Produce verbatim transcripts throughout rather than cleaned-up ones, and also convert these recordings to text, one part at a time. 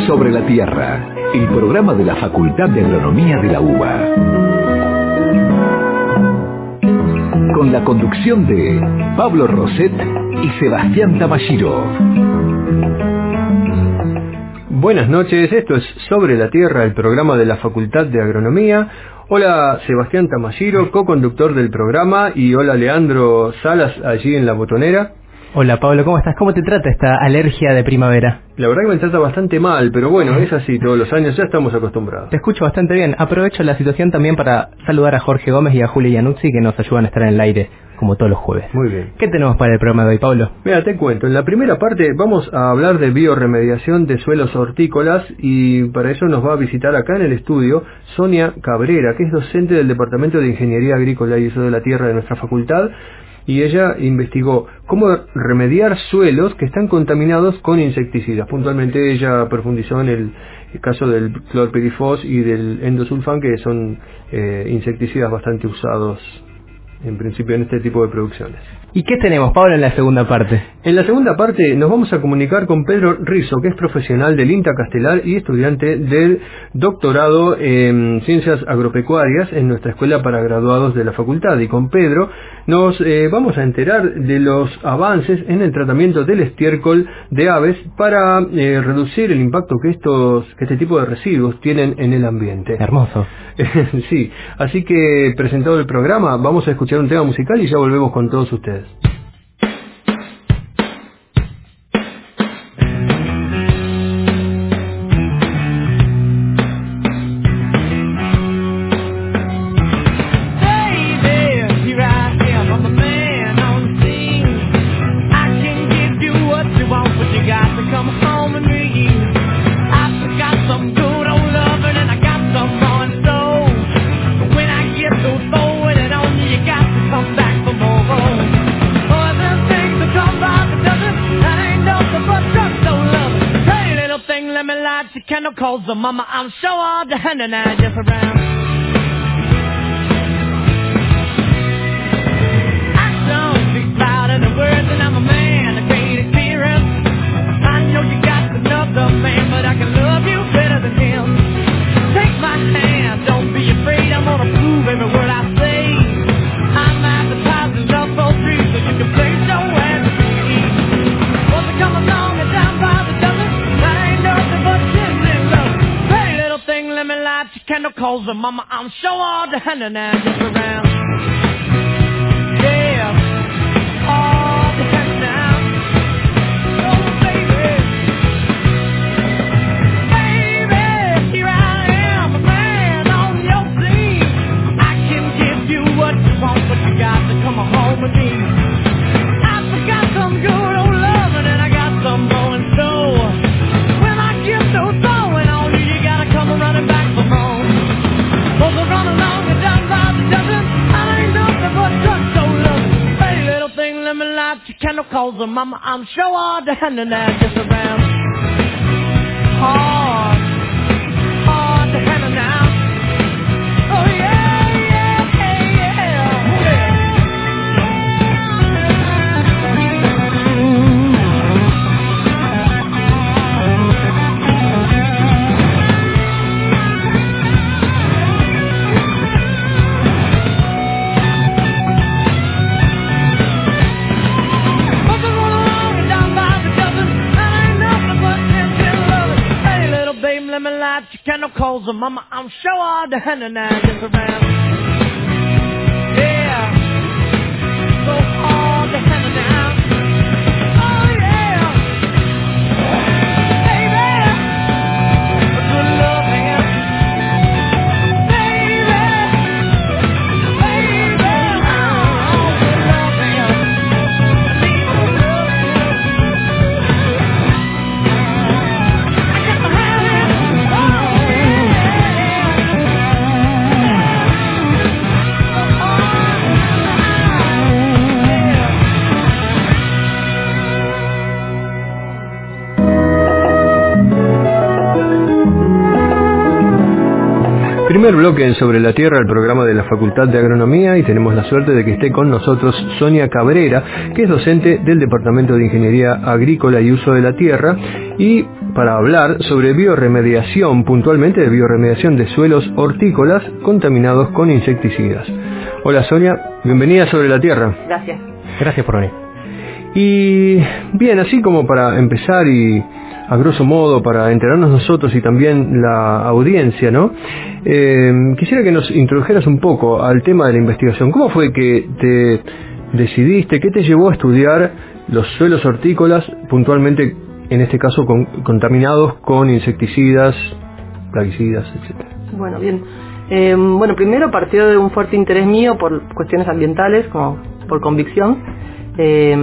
Sobre la Tierra, el programa de la Facultad de Agronomía de la UBA. Con la conducción de Pablo Roset y Sebastián Tamashiro. Buenas noches, esto es Sobre la Tierra, el programa de la Facultad de Agronomía. Hola Sebastián Tamashiro, co-conductor del programa, y hola Leandro Salas allí en la botonera. Hola Pablo, ¿cómo estás? ¿Cómo te trata esta alergia de primavera? La verdad que me trata bastante mal, pero bueno, es así todos los años, ya estamos acostumbrados. Te escucho bastante bien. Aprovecho la situación también para saludar a Jorge Gómez y a Julia Iannuzzi, que nos ayudan a estar en el aire como todos los jueves. Muy bien. ¿Qué tenemos para el programa de hoy, Pablo? Mira, te cuento. En la primera parte vamos a hablar de biorremediación de suelos hortícolas, y para eso nos va a visitar acá en el estudio Sonia Cabrera, que es docente del Departamento de Ingeniería Agrícola y Uso de la Tierra de nuestra facultad, y ella investigó cómo remediar suelos que están contaminados con insecticidas. Puntualmente ella profundizó en el, el caso del clorpirifos y del endosulfán, que son eh, insecticidas bastante usados en principio en este tipo de producciones. ¿Y qué tenemos, Pablo, en la segunda parte? En la segunda parte nos vamos a comunicar con Pedro Rizo, que es profesional del INTA Castelar y estudiante del doctorado en Ciencias Agropecuarias en nuestra escuela para graduados de la facultad. Y con Pedro nos eh, vamos a enterar de los avances en el tratamiento del estiércol de aves para eh, reducir el impacto que estos que este tipo de residuos tienen en el ambiente. Hermoso. Sí, así que presentado el programa, vamos a escuchar un tema musical y ya volvemos con todos ustedes. Cause the mama, I'm sure all the hand and I just around. Action speaks louder than words, and I'm a man of great experience. I know you got another man, but I can love you better than him. Take my hand, don't be afraid, I'm gonna prove every word I say. I'm advertising love for free, so you can place your hands on me. Won't you come along and down by the dozen? I ain't nothing but let me light your candle, cause the mama, I'm sure all the hand and I just around. Yeah, all the hand now. Oh, baby. Baby, here I am, a man on your scene. I can give you what you want, but you got to come home with me. I forgot some good old loving, and I got some more in store. When I get those throwing on you, you gotta come running back for more. Both are running along and down by the dozen. I ain't nothing but just so loving. Hey, little thing, let me light your candle, cause the mama, I'm sure all the hand and I just around. Hard, hard to handle now. Oh yeah, yeah, yeah, yeah. Let me light your candle, cause the mama, I'm sure all the hand and I just around. Yeah, so all the hand and I. Oh yeah, baby, good loving, baby, baby, oh, good loving. Primer bloque en Sobre la Tierra, el programa de la Facultad de Agronomía, y tenemos la suerte de que esté con nosotros Sonia Cabrera, que es docente del Departamento de Ingeniería Agrícola y Uso de la Tierra, y para hablar sobre bioremediación, puntualmente de bioremediación de suelos hortícolas contaminados con insecticidas. Hola Sonia, bienvenida a Sobre la Tierra. Gracias. Gracias por venir. Y bien, así como para empezar y a grosso modo para enterarnos nosotros y también la audiencia, ¿no? Eh, quisiera que nos introdujeras un poco al tema de la investigación. ¿Cómo fue que te decidiste, qué te llevó a estudiar los suelos hortícolas, puntualmente en este caso con, contaminados con insecticidas, plaguicidas, etcétera? Bueno, bien. Eh, bueno, primero partió de un fuerte interés mío por cuestiones ambientales, como por convicción, eh,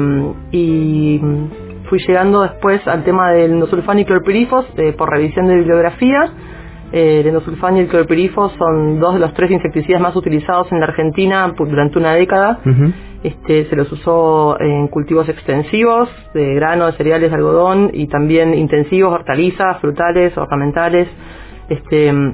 y fui llegando después al tema del endosulfán y clorpirifos eh, por revisión de bibliografía. Eh, el endosulfán y el clorpirifos son dos de los tres insecticidas más utilizados en la Argentina durante una década. Uh-huh. Este, se los usó en cultivos extensivos de grano, de cereales, de algodón, y también intensivos, hortalizas, frutales, ornamentales. Este, el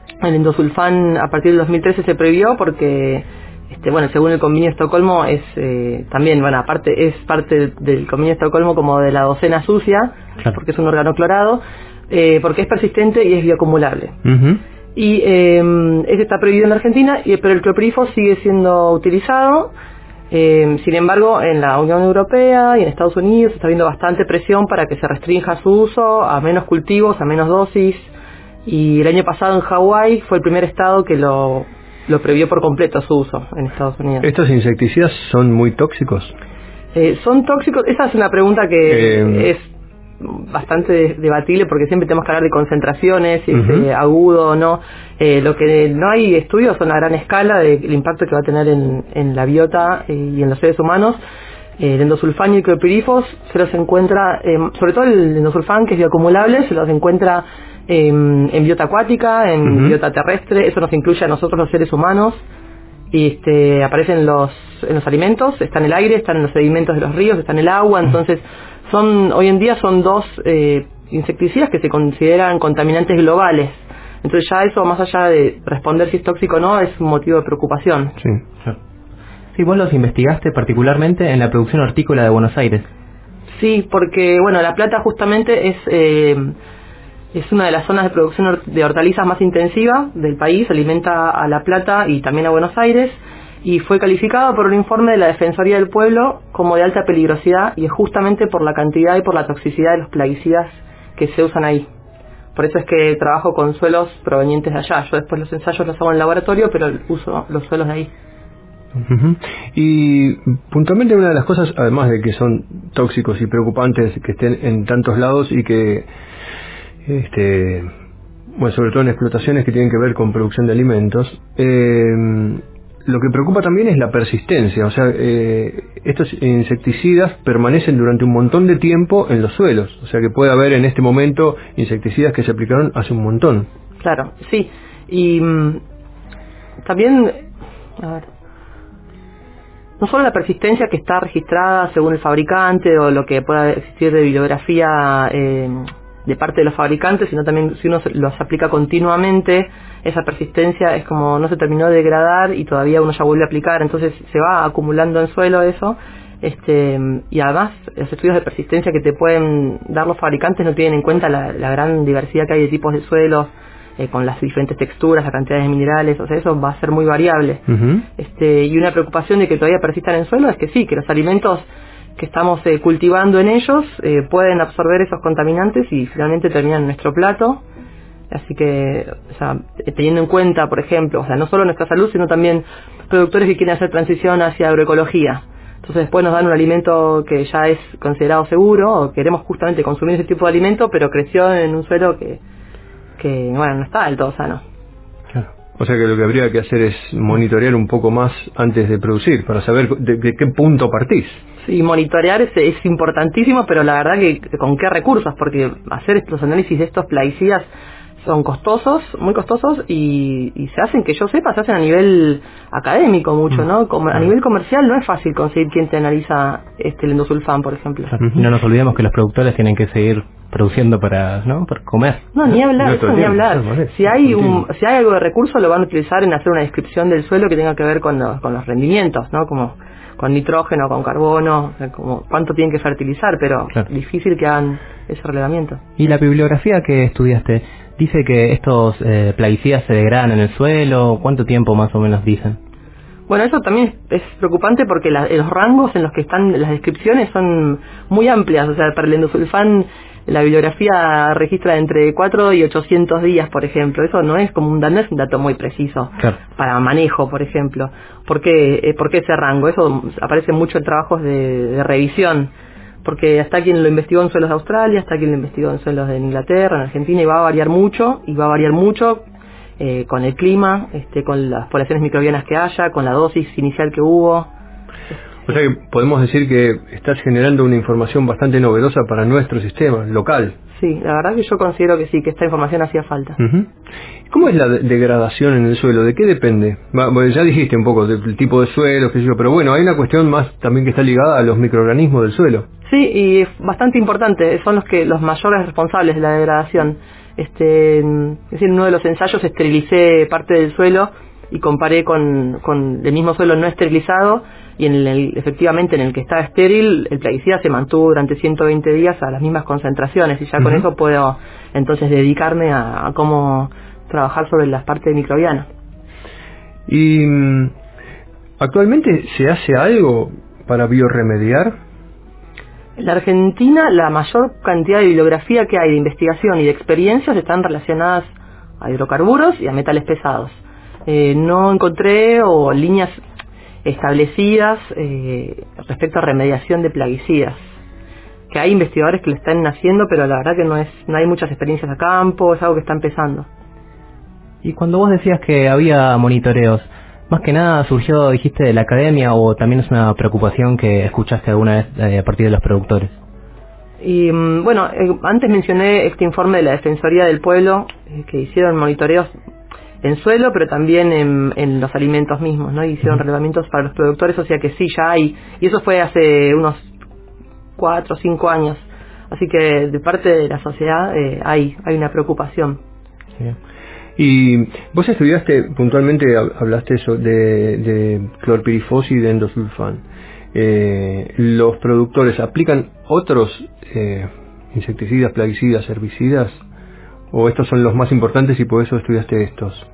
endosulfán a partir del dos mil trece se prohibió porque Este, bueno, según el Convenio de Estocolmo es eh, también, bueno, aparte es parte del Convenio de Estocolmo como de la docena sucia, claro, porque es un organoclorado, eh, porque es persistente y es bioacumulable. Uh-huh. Y eh, este está prohibido en la Argentina, y, pero el clorpirifos sigue siendo utilizado. Eh, sin embargo, en la Unión Europea y en Estados Unidos está habiendo bastante presión para que se restrinja su uso a menos cultivos, a menos dosis. Y el año pasado en Hawái fue el primer estado que lo lo prohibió por completo su uso en Estados Unidos. ¿Estos insecticidas son muy tóxicos? Eh, ¿Son tóxicos? Esa es una pregunta que eh... es bastante debatible porque siempre tenemos que hablar de concentraciones, si uh-huh. es eh, agudo o no. Eh, lo que no hay estudios son a gran escala del impacto que va a tener en, en la biota eh, y en los seres humanos. Eh, el endosulfán y el clorpirifos se los encuentra, eh, sobre todo el endosulfán, que es bioacumulable, se los encuentra en, en biota acuática, en uh-huh. biota terrestre. Eso nos incluye a nosotros los seres humanos, y este, aparecen en los, en los alimentos, está en el aire, están en los sedimentos de los ríos, está en el agua. Entonces son hoy en día son dos eh, insecticidas que se consideran contaminantes globales. Entonces ya eso, más allá de responder si es tóxico o no, es un motivo de preocupación. Sí, claro. Sí, vos los investigaste particularmente en la producción hortícola de Buenos Aires. Sí, porque bueno, La Plata justamente es eh, es una de las zonas de producción de hortalizas más intensiva del país, alimenta a La Plata y también a Buenos Aires, y fue calificado por un informe de la Defensoría del Pueblo como de alta peligrosidad, y es justamente por la cantidad y por la toxicidad de los plaguicidas que se usan ahí. Por eso es que trabajo con suelos provenientes de allá. Yo después los ensayos los hago en el laboratorio, pero uso los suelos de ahí. Uh-huh. Y puntualmente una de las cosas, además de que son tóxicos y preocupantes que estén en tantos lados y que este bueno, sobre todo en explotaciones que tienen que ver con producción de alimentos, eh, lo que preocupa también es la persistencia. O sea, eh, estos insecticidas permanecen durante un montón de tiempo en los suelos. O sea que puede haber en este momento insecticidas que se aplicaron hace un montón. Claro, sí. Y mmm, también, a ver, no solo la persistencia que está registrada según el fabricante o lo que pueda existir de bibliografía eh, de parte de los fabricantes, sino también si uno los aplica continuamente, esa persistencia es como no se terminó de degradar y todavía uno ya vuelve a aplicar, entonces se va acumulando en suelo eso. Este, y además los estudios de persistencia que te pueden dar los fabricantes no tienen en cuenta la, la gran diversidad que hay de tipos de suelos, eh, con las diferentes texturas, la cantidad de minerales, o sea, eso va a ser muy variable. Uh-huh. Este, y una preocupación de que todavía persistan en suelo es que sí, que los alimentos que estamos eh, cultivando en ellos eh, pueden absorber esos contaminantes y finalmente terminan en nuestro plato. Así que, o sea, teniendo en cuenta, por ejemplo, o sea, no solo nuestra salud, sino también productores que quieren hacer transición hacia agroecología. Entonces después nos dan un alimento que ya es considerado seguro, o queremos justamente consumir ese tipo de alimento, pero creció en un suelo que, que bueno, no está del todo sano. Claro. O sea que lo que habría que hacer es monitorear un poco más antes de producir, para saber de, de qué punto partís. Sí, monitorear es, es importantísimo, pero la verdad que con qué recursos, porque hacer estos análisis de estos plaguicidas son costosos, muy costosos, y, y se hacen, que yo sepa, se hacen a nivel académico mucho, ¿no? Como a nivel comercial no es fácil conseguir quien te analiza este, el endosulfán, por ejemplo. Claro. No nos olvidemos que los productores tienen que seguir produciendo para, ¿no? Para comer. No, ni hablar, No, eso ni hablar. no, Si hay un, si hay algo de recurso, lo van a utilizar en hacer una descripción del suelo que tenga que ver con los, con los rendimientos, ¿no? Como con nitrógeno, con carbono, o sea, como cuánto tienen que fertilizar, pero claro. difícil que hagan ese relevamiento. ¿Y la bibliografía que estudiaste dice que estos eh, plaguicidas se degradan en el suelo? ¿Cuánto tiempo más o menos dicen? Bueno, eso también es preocupante porque la, los rangos en los que están las descripciones son muy amplias. O sea, para el endosulfán la bibliografía registra entre cuatro y ochocientos días, por ejemplo. Eso no es como un, no es un dato muy preciso claro. para manejo, por ejemplo. ¿Por qué, eh, ¿Por qué ese rango? Eso aparece mucho en trabajos de, de revisión. Porque hasta quien lo investigó en suelos de Australia, hasta quien lo investigó en suelos de Inglaterra, en Argentina, y va a variar mucho, y va a variar mucho eh, con el clima, este, con las poblaciones microbianas que haya, con la dosis inicial que hubo. O sea que podemos decir que estás generando una información bastante novedosa para nuestro sistema local. Sí, la verdad que yo considero que sí, que esta información hacía falta. Uh-huh. ¿Cómo es la de- degradación en el suelo? ¿De qué depende? Va, bueno, ya dijiste un poco del tipo de suelo, qué sé yo, pero bueno, hay una cuestión más también que está ligada a los microorganismos del suelo. Sí, y es bastante importante, son los que los mayores responsables de la degradación. Este, es decir, en uno de los ensayos esterilicé parte del suelo y comparé con, con el mismo suelo no esterilizado, y en el, efectivamente en el que estaba estéril el plaguicida se mantuvo durante ciento veinte días a las mismas concentraciones, y ya uh-huh. con eso puedo entonces dedicarme a, a cómo trabajar sobre las partes microbianas. ¿Y mm, actualmente se hace algo para biorremediar? En la Argentina la mayor cantidad de bibliografía que hay de investigación y de experiencias están relacionadas a hidrocarburos y a metales pesados. Eh, no encontré o líneas establecidas eh, respecto a remediación de plaguicidas, que hay investigadores que lo están haciendo, pero la verdad que no es no hay muchas experiencias a campo, es algo que está empezando. Y cuando vos decías que había monitoreos, más que nada surgió, dijiste, de la academia, o también es una preocupación que escuchaste alguna vez eh, a partir de los productores? Y bueno, eh, antes mencioné este informe de la Defensoría del Pueblo, eh, que hicieron monitoreos en suelo, pero también en, en los alimentos mismos, ¿no? Y hicieron relevamientos para los productores, o sea que sí, ya hay, y eso fue hace unos cuatro o cinco años, así que de parte de la sociedad eh, hay, hay una preocupación. Sí. Y vos estudiaste, puntualmente hablaste eso de, de clorpirifos y de endosulfán. Eh, ¿Los productores aplican otros eh, insecticidas, plaguicidas, herbicidas? ¿O estos son los más importantes y por eso estudiaste estos?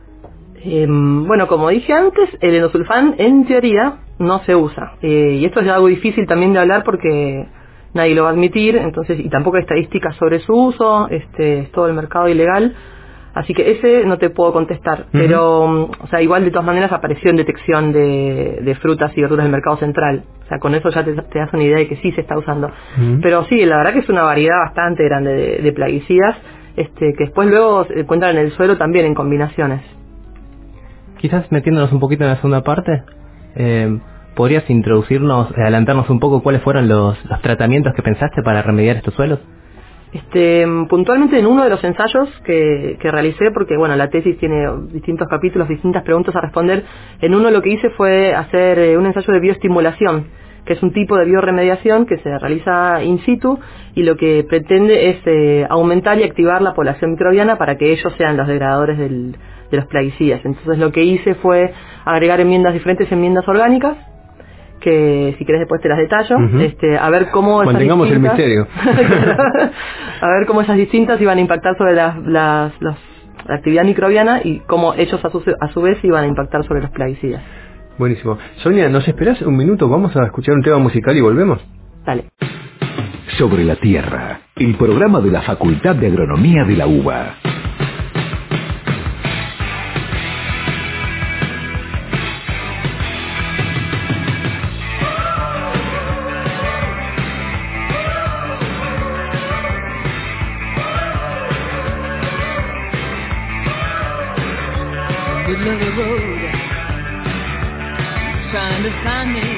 Eh, bueno, como dije antes, el endosulfán en teoría no se usa. Eh, y esto es algo difícil también de hablar porque nadie lo va a admitir, entonces, y tampoco hay estadísticas sobre su uso, este, es todo el mercado ilegal. Así que ese no te puedo contestar, uh-huh. pero, o sea, igual de todas maneras apareció en detección de, de frutas y verduras del mercado central. O sea, con eso ya te, te das una idea de que sí se está usando. Uh-huh. Pero sí, la verdad que es una variedad bastante grande de, de plaguicidas, este, que después luego se encuentran en el suelo también en combinaciones. Quizás metiéndonos un poquito en la segunda parte, eh, ¿podrías introducirnos, adelantarnos un poco cuáles fueron los, los tratamientos que pensaste para remediar estos suelos? Este, puntualmente en uno de los ensayos que, que realicé, porque bueno, la tesis tiene distintos capítulos, distintas preguntas a responder, en uno lo que hice fue hacer eh, un ensayo de bioestimulación, que es un tipo de biorremediación que se realiza in situ y lo que pretende es eh, aumentar y activar la población microbiana para que ellos sean los degradadores del, de los plaguicidas. Entonces lo que hice fue agregar enmiendas, diferentes enmiendas orgánicas, que si querés después te las detallo, uh-huh. este, a ver cómo esas mantengamos el misterio. A ver cómo esas distintas iban a impactar sobre las, las, las, la actividad microbiana y cómo ellos a su, a su vez iban a impactar sobre los plaguicidas. Buenísimo. Sonia, ¿nos esperás un minuto? Vamos a escuchar un tema musical y volvemos. Dale. Sobre la Tierra, el programa de la Facultad de Agronomía de la UBA. Middle of the road, trying to find me.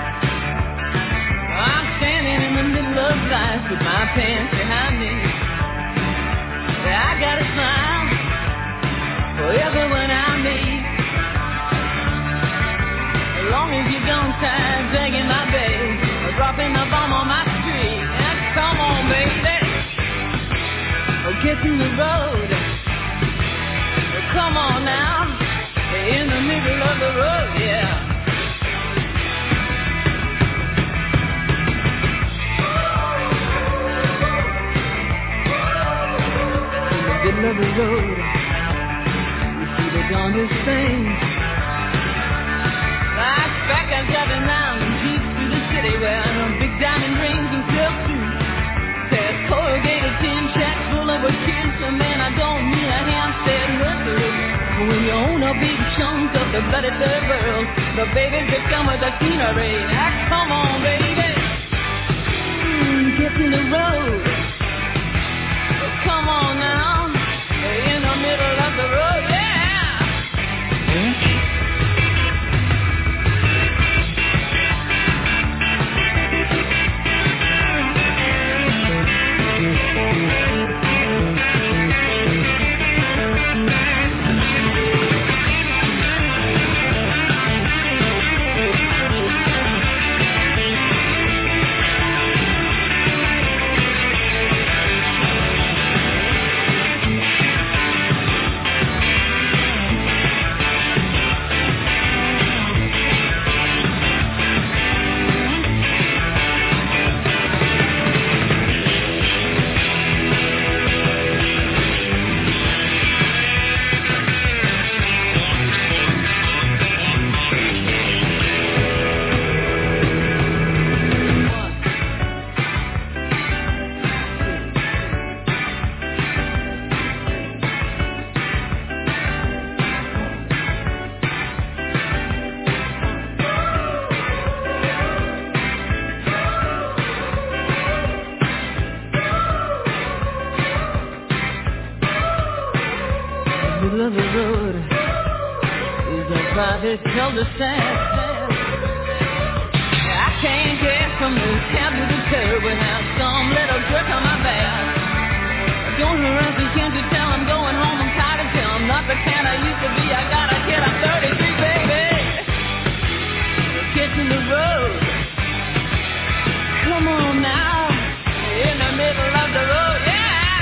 I'm standing in the middle of life with my pants behind me. I got a smile kissing the road. Come on now, in the middle of the road, yeah. In the middle of the road, you see the darndest things. Lights back and driving round in jeeps through the city, wearing them big diamond rings and silk suits. There's corrugated tin shacks full of a kids, and man, I don't mean a Hampstead nursery. When you own a big chunk of the bloody third world, the babies that come with the scenery. Ah, come on, baby, mm, get in the road. Come on now, in the middle of the road, yeah. Mm-hmm. middle of the road is a private cul-de-sac. I can't get from the cab to the curb without some little jerk on my back. Don't harass me, can't you tell I'm going home? I'm tired of till I'm not the kind I used to be. I gotta get, I'm thirty-three, baby. Get in the road. Come on now, in the middle of the road, yeah.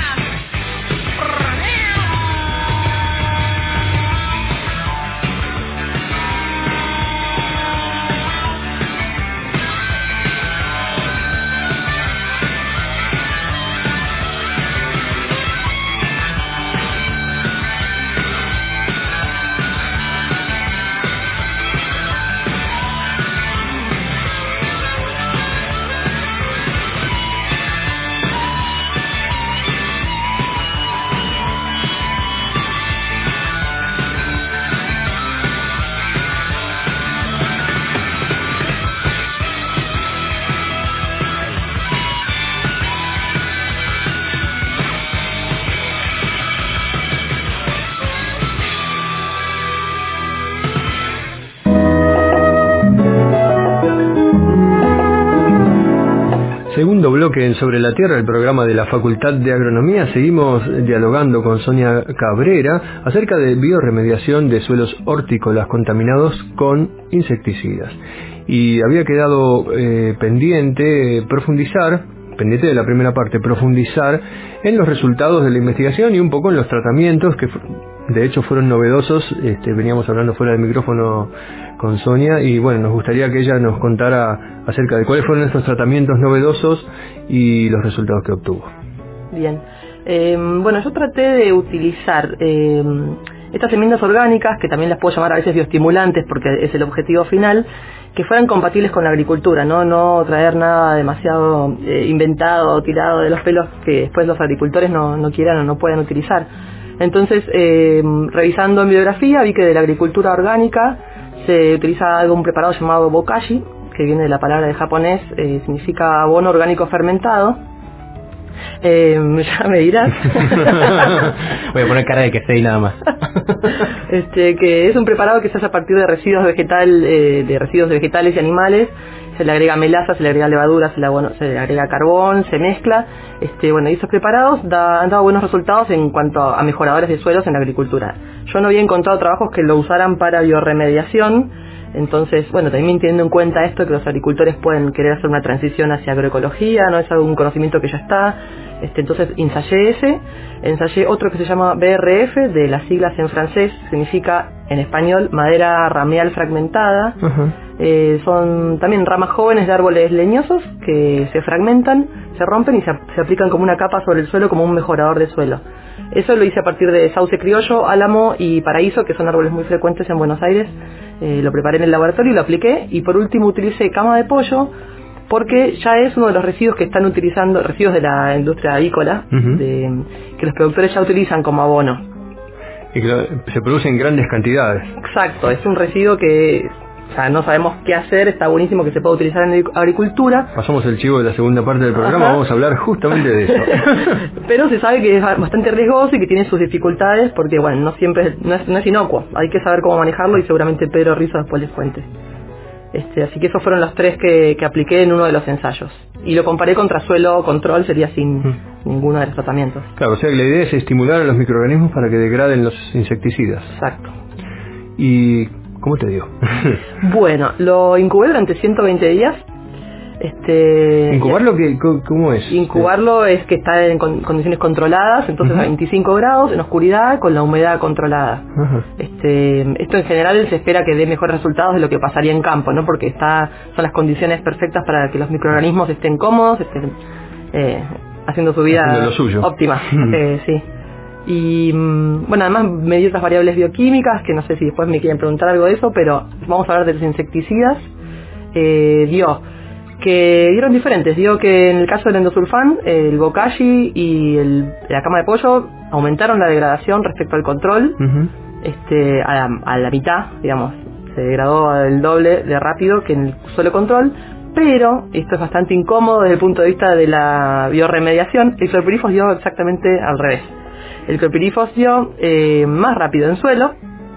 Segundo bloque en Sobre la Tierra, el programa de la Facultad de Agronomía. Seguimos dialogando con Sonia Cabrera acerca de biorremediación de suelos hortícolas contaminados con insecticidas. Y había quedado eh, pendiente profundizar, pendiente de la primera parte, profundizar en los resultados de la investigación y un poco en los tratamientos que de hecho fueron novedosos. Este, veníamos hablando fuera del micrófono con Sonia y bueno, nos gustaría que ella nos contara acerca de cuáles fueron estos tratamientos novedosos y los resultados que obtuvo. Bien, eh, bueno, yo traté de utilizar eh, estas semillas orgánicas, que también las puedo llamar a veces bioestimulantes porque es el objetivo final, que fueran compatibles con la agricultura, no no traer nada demasiado eh, inventado o tirado de los pelos que después los agricultores no, no quieran o no puedan utilizar. Entonces, eh, revisando en bibliografía, vi que de la agricultura orgánica se utiliza algo, un preparado llamado bokashi, que viene de la palabra de japonés, eh, significa abono orgánico fermentado. Eh, ya me dirás. Voy a poner cara de que sé y nada más. este, que es un preparado que se hace a partir de residuos vegetal, eh, de residuos de vegetales y animales. Se le agrega melaza, se le agrega levadura, se le, bueno, se le agrega carbón, se mezcla. Este, bueno, y esos preparados da, han dado buenos resultados en cuanto a mejoradores de suelos en la agricultura. Yo no había encontrado trabajos que lo usaran para biorremediación. Entonces, bueno, también teniendo en cuenta esto, que los agricultores pueden querer hacer una transición hacia agroecología, no es algún conocimiento que ya está. Este, entonces ensayé ese, ensayé otro que se llama B R F, de las siglas en francés, significa en español madera rameal fragmentada. Ajá. Eh, son también ramas jóvenes de árboles leñosos que se fragmentan, se rompen y se, se aplican como una capa sobre el suelo como un mejorador de suelo. Eso lo hice a partir de sauce criollo, álamo y paraíso, que son árboles muy frecuentes en Buenos Aires. Eh, lo preparé en el laboratorio y lo apliqué. Y por último utilicé cama de pollo, porque ya es uno de los residuos que están utilizando, residuos de la industria avícola, Uh-huh. de, que los productores ya utilizan como abono. Y que lo- se produce en grandes cantidades. Exacto, es un residuo que o sea, no sabemos qué hacer, está buenísimo que se pueda utilizar en la agricultura. Pasamos el chivo de la segunda parte del programa, Ajá. vamos a hablar justamente de eso. Pero se sabe que es bastante riesgoso y que tiene sus dificultades porque, bueno, no siempre no es, no es inocuo. Hay que saber cómo manejarlo y seguramente Pedro Rizzo después les cuente. Este, así que esos fueron los tres que, que apliqué en uno de los ensayos. Y lo comparé contra suelo control, sería sin Mm. ninguno de los tratamientos. Claro, o sea que la idea es estimular a los microorganismos para que degraden los insecticidas. Exacto. ¿Y cómo te digo? Bueno, lo incubé durante ciento veinte días. Este, ¿Incubarlo qué, co- cómo es? Incubarlo es que está en con- condiciones controladas, entonces Ujú. a veinticinco grados, en oscuridad, con la humedad controlada. Ajá. Este, esto en general se espera que dé mejores resultados de lo que pasaría en campo, ¿no? Porque está, son las condiciones perfectas para que los microorganismos estén cómodos, estén eh, haciendo su vida Haciendo lo suyo. óptima. eh, sí. Y mm, bueno, además me dio otras variables bioquímicas, que no sé si después me quieren preguntar algo de eso, pero vamos a hablar de los insecticidas. Eh, dio que dieron diferentes, dio que en el caso del endosulfán, el bokashi y el, la cama de pollo aumentaron la degradación respecto al control, Ujú. este, a, la, a la mitad, digamos, se degradó el doble de rápido que en el suelo control, pero esto es bastante incómodo desde el punto de vista de la bioremediación. El clorpirifos dio exactamente al revés. El clorpirifos dio eh, más rápido en suelo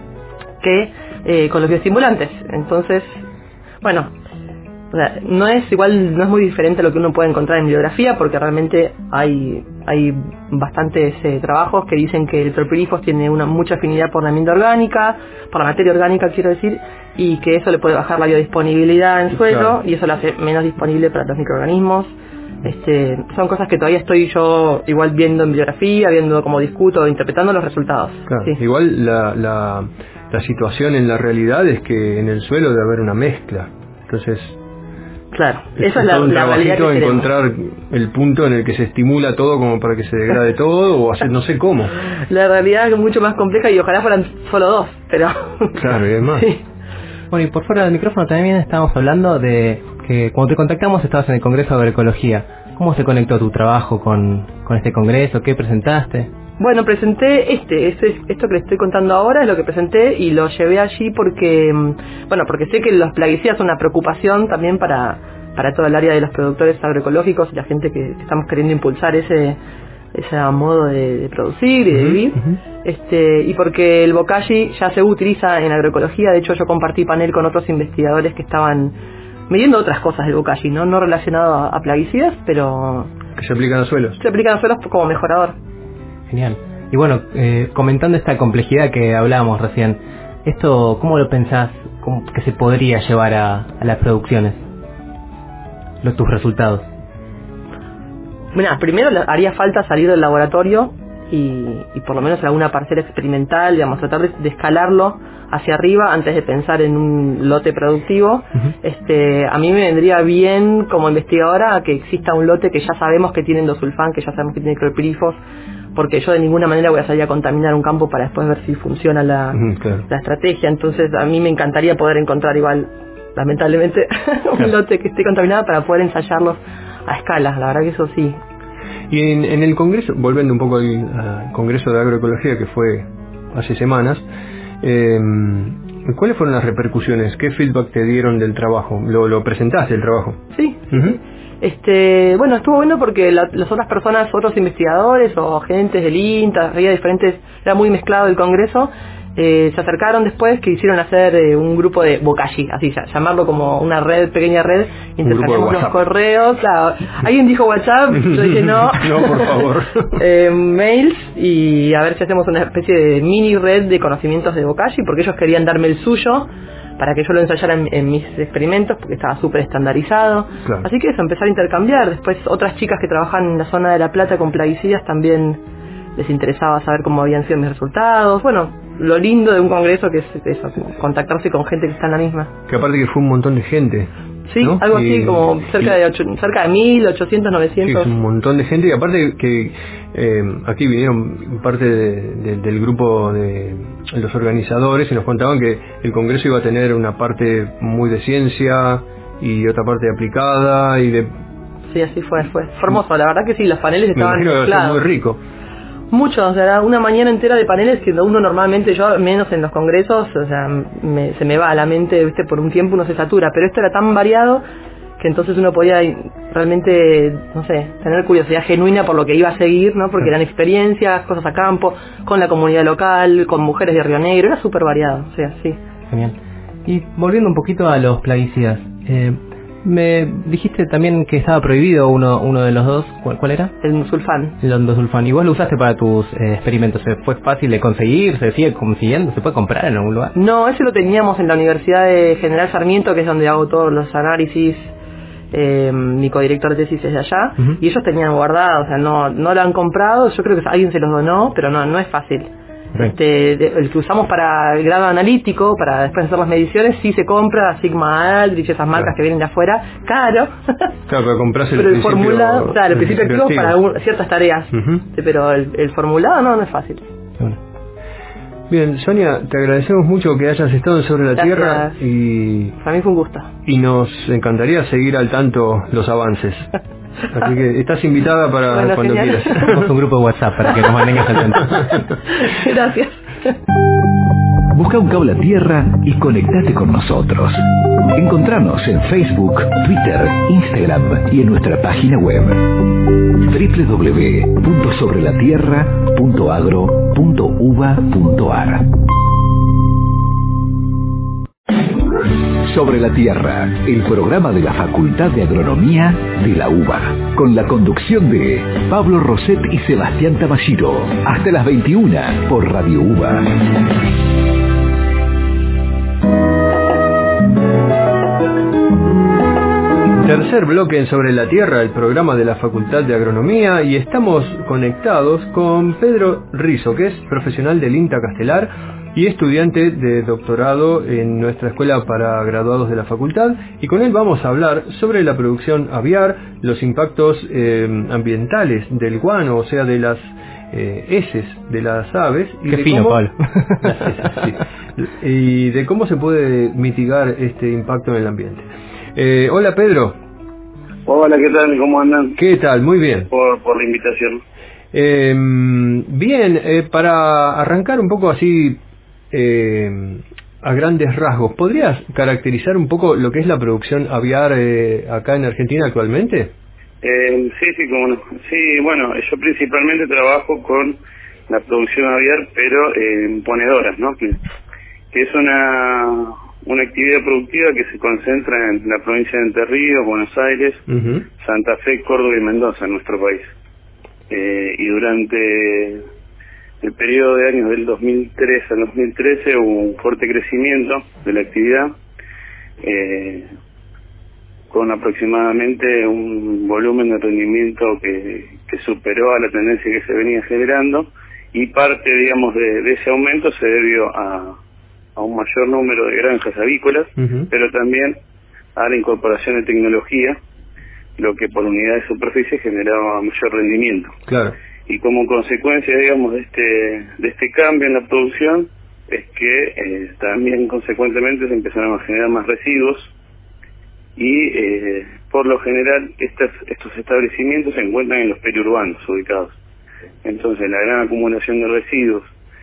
que eh, con los bioestimulantes. Entonces, bueno, o sea, no es igual, no es muy diferente a lo que uno puede encontrar en bibliografía, porque realmente hay hay bastantes eh, trabajos que dicen que el clorpirifos tiene una mucha afinidad por la ambiente orgánica, por la materia orgánica quiero decir, y que eso le puede bajar la biodisponibilidad en suelo, Claro. y eso lo hace menos disponible para los microorganismos. Este, son cosas que todavía estoy yo igual viendo en bibliografía, viendo cómo discuto, interpretando los resultados. Claro. Sí. Igual la, la, la situación en la realidad es que en el suelo debe haber una mezcla. Entonces, Claro, es esa es la, todo un la realidad que trabajito tenemos. encontrar el punto en el que se estimula todo como para que se degrade todo o hacer no sé cómo. La realidad es mucho más compleja y ojalá fueran solo dos, pero... Claro, y además. Sí. Bueno, y por fuera del micrófono también estábamos hablando de que cuando te contactamos estabas en el Congreso de Agroecología. ¿Cómo se conectó tu trabajo con, con este congreso? ¿Qué presentaste? Bueno, presenté este, este, esto que les estoy contando ahora es lo que presenté y lo llevé allí porque, mm, bueno, porque sé que los plaguicidas son una preocupación también para, para todo el área de los productores agroecológicos y la gente que, que estamos queriendo impulsar ese, ese modo de, de producir y de Ujú, vivir. ujú. Este, y porque el bokashi ya se utiliza en agroecología, de hecho yo compartí panel con otros investigadores que estaban midiendo otras cosas del bokashi, no, no relacionado a, a plaguicidas, pero Que se aplican a suelos. se aplican a suelos como mejorador. Genial. Y bueno, eh, comentando esta complejidad que hablábamos recién, ¿esto cómo lo pensás cómo que se podría llevar a, a las producciones? Los, tus resultados. Mira, primero le haría falta salir del laboratorio y, y por lo menos alguna parcela experimental, digamos, tratar de, de escalarlo hacia arriba antes de pensar en un lote productivo. Ujú. Este, a mí me vendría bien como investigadora que exista un lote que ya sabemos que tiene endosulfán, que ya sabemos que tiene clorpirifos, porque yo de ninguna manera voy a salir a contaminar un campo para después ver si funciona la, Ujú, claro. la estrategia. Entonces a mí me encantaría poder encontrar igual, lamentablemente, un Claro. lote que esté contaminado para poder ensayarlos a escala. La verdad que eso sí. Y en, en el Congreso, volviendo un poco al, al Congreso de Agroecología que fue hace semanas, eh, ¿cuáles fueron las repercusiones? ¿Qué feedback te dieron del trabajo? ¿Lo, lo presentaste el trabajo? Sí. Ujú. Este, bueno, estuvo bueno porque la- las otras personas, otros investigadores o agentes del INTA, había diferentes, era muy mezclado el congreso, eh, se acercaron después que hicieron hacer eh, un grupo de bokashi, así ya, llamarlo como una red, pequeña red, intercambiamos los WhatsApp. correos, claro. Alguien dijo WhatsApp, yo dije no, No, por favor. eh, mails y a ver si hacemos una especie de mini red de conocimientos de bokashi porque ellos querían darme el suyo para que yo lo ensayara en, en mis experimentos, porque estaba súper estandarizado. Claro. Así que eso, empezar a intercambiar. Después otras chicas que trabajan en la zona de La Plata con plaguicidas también les interesaba saber cómo habían sido mis resultados. Bueno, lo lindo de un congreso que es eso, contactarse con gente que está en la misma. Que aparte que fue un montón de gente. Sí, ¿no? algo y, así como cerca de ocho, cerca de mil, ochocientos, novecientos. Sí, es un montón de gente y aparte que eh, aquí vinieron parte de, de, del grupo de los organizadores y nos contaban que el congreso iba a tener una parte muy de ciencia y otra parte aplicada y de... Sí, así fue, fue, fue hermoso, la verdad que sí, los paneles Me estaban imagino que va a ser mezclados. muy rico. Mucho, o sea, era una mañana entera de paneles que uno normalmente, yo menos en los congresos, o sea, me, se me va a la mente, viste, por un tiempo uno se satura, pero esto era tan variado que entonces uno podía realmente, no sé, tener curiosidad genuina por lo que iba a seguir, ¿no? Porque eran experiencias, cosas a campo, con la comunidad local, con mujeres de Río Negro, era súper variado, o sea, sí. Genial. Y volviendo un poquito a los plaguicidas, eh, me dijiste también que estaba prohibido uno uno de los dos. ¿Cuál, cuál era? El sulfán. El endosulfán. ¿Y vos lo usaste para tus eh, experimentos? ¿Fue fácil de conseguir? ¿Se sigue consiguiendo? ¿Se puede comprar en algún lugar? No, ese lo teníamos en la Universidad de General Sarmiento, que es donde hago todos los análisis. Eh, mi codirector de tesis es de allá. Uh-huh. Y ellos tenían guardado, o sea, no no lo han comprado. Yo creo que alguien se los donó, pero no no es fácil. Este, de, el que usamos para el grado analítico, para después hacer las mediciones, sí se compra, Sigma Aldrich, esas marcas claro. que vienen de afuera, caro. Claro, pero compras el pero el principio, formulado, claro, el principio activo para un, ciertas tareas, uh-huh. sí, pero el, el formulado no, no es fácil. Bueno. Bien, Sonia, te agradecemos mucho que hayas estado en Sobre la Gracias. Tierra y... Para mí fue un gusto. Y nos encantaría seguir al tanto los avances. Así que estás invitada para bueno, cuando genial. quieras. Tenemos un grupo de WhatsApp para que nos mantengas al tanto. Gracias. Busca un cable a tierra y conectate con nosotros. Encontranos en Facebook, Twitter, Instagram y en nuestra página web doble u doble u doble u punto sobre la tierra punto agro punto uva punto ar. Sobre la Tierra, el programa de la Facultad de Agronomía de la UBA, con la conducción de Pablo Roset y Sebastián Tamashiro, hasta las veintiuna por Radio UBA. Tercer bloque en Sobre la Tierra, el programa de la Facultad de Agronomía, y estamos conectados con Pedro Rizo, que es profesional del INTA Castelar y estudiante de doctorado en nuestra escuela para graduados de la facultad, y con él vamos a hablar sobre la producción aviar, los impactos eh, ambientales del guano, o sea, de las eh, heces de las aves. Y Qué de fino, cómo, Pablo. Las heces, sí, y de cómo se puede mitigar este impacto en el ambiente. Eh, hola Pedro. Hola, ¿qué tal? ¿Cómo andan? ¿Qué tal? Muy bien. Por, por la invitación. Eh, bien, eh, para arrancar un poco así eh, a grandes rasgos, ¿podrías caracterizar un poco lo que es la producción aviar eh, acá en Argentina actualmente? Eh, sí, sí, cómo no. Sí, bueno, yo principalmente trabajo con la producción aviar, pero eh, en ponedoras, ¿no? Que, que es una... una actividad productiva que se concentra en la provincia de Entre Ríos, Buenos Aires, uh-huh. Santa Fe, Córdoba y Mendoza, en nuestro país. Eh, y durante el periodo de años del dos mil tres al dos mil trece hubo un fuerte crecimiento de la actividad, eh, con aproximadamente un volumen de rendimiento que, que superó a la tendencia que se venía generando, y parte, digamos, de, de ese aumento se debió a a un mayor número de granjas avícolas, uh-huh. pero también a la incorporación de tecnología, lo que por unidad de superficie generaba mayor rendimiento. Claro. Y como consecuencia, digamos, de este de este cambio en la producción, es que eh, también consecuentemente se empezaron a generar más residuos, y eh, por lo general estos, estos establecimientos se encuentran en los periurbanos ubicados. Entonces la gran acumulación de residuos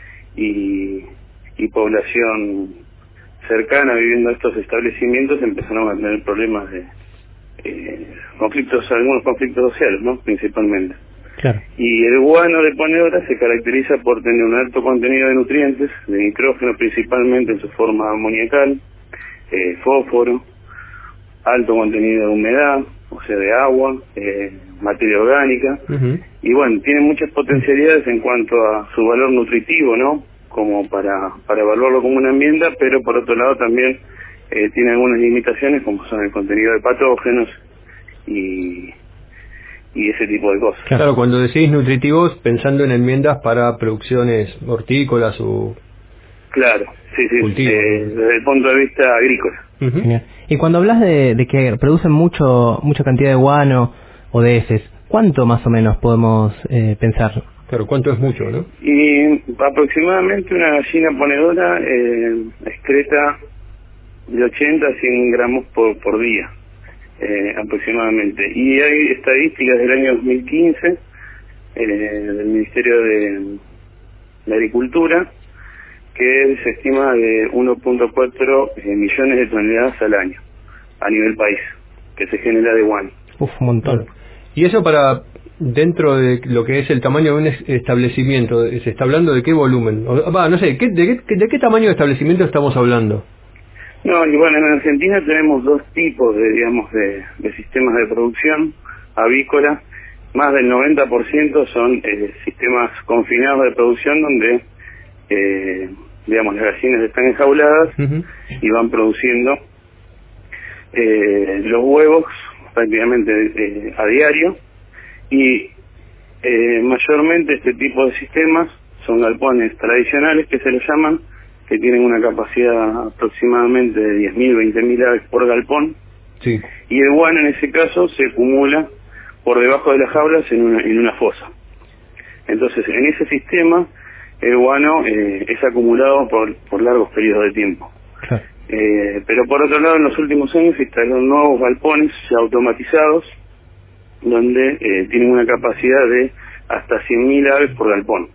y y población cercana viviendo estos establecimientos empezaron a tener problemas de eh, conflictos, algunos conflictos sociales, ¿no? Principalmente. Claro. Y el guano de ponedora se caracteriza por tener un alto contenido de nutrientes, de nitrógeno principalmente en su forma amoniacal, eh, fósforo, alto contenido de humedad, o sea, de agua, eh, materia orgánica, uh-huh. y bueno, tiene muchas potencialidades en cuanto a su valor nutritivo, ¿no? Como para para evaluarlo como una enmienda, pero por otro lado también eh, tiene algunas limitaciones como son el contenido de patógenos y, y ese tipo de cosas. Claro, cuando decís nutritivos, pensando en enmiendas para producciones hortícolas o... Claro, sí, sí, cultivos. eh, desde el punto de vista agrícola. Uh-huh. Genial. Y cuando hablas de, de que producen mucho mucha cantidad de guano o de heces, ¿cuánto más o menos podemos eh, pensar? Claro, ¿cuánto es mucho, no? Y aproximadamente una gallina ponedora eh, excreta de ochenta a cien gramos por, por día, eh, aproximadamente. Y hay estadísticas del año dos mil quince eh, del Ministerio de, de Agricultura que se estima de uno punto cuatro eh, millones de toneladas al año a nivel país, que se genera de guano. Uf, un montón. Y eso para dentro de lo que es el tamaño de un es- establecimiento, ¿se está hablando de qué volumen? O, va, no sé, ¿qué, de, qué, ¿de qué tamaño de establecimiento estamos hablando? No, y bueno, en Argentina tenemos dos tipos de, digamos, de, de sistemas de producción avícola. Más del noventa por ciento son eh, sistemas confinados de producción donde, eh, digamos, las gallinas están enjauladas Uh-huh. y van produciendo eh, los huevos prácticamente eh, a diario. Y eh, mayormente este tipo de sistemas son galpones tradicionales que se les llaman, que tienen una capacidad aproximadamente de diez mil, veinte mil aves por galpón, Sí. y el guano en ese caso se acumula por debajo de las jaulas en una, en una fosa. Entonces, en ese sistema, el guano eh, es acumulado por, por largos periodos de tiempo. Claro. Eh, pero por otro lado, en los últimos años se instalaron nuevos galpones ya automatizados, donde eh, tienen una capacidad de hasta cien mil aves por galpón.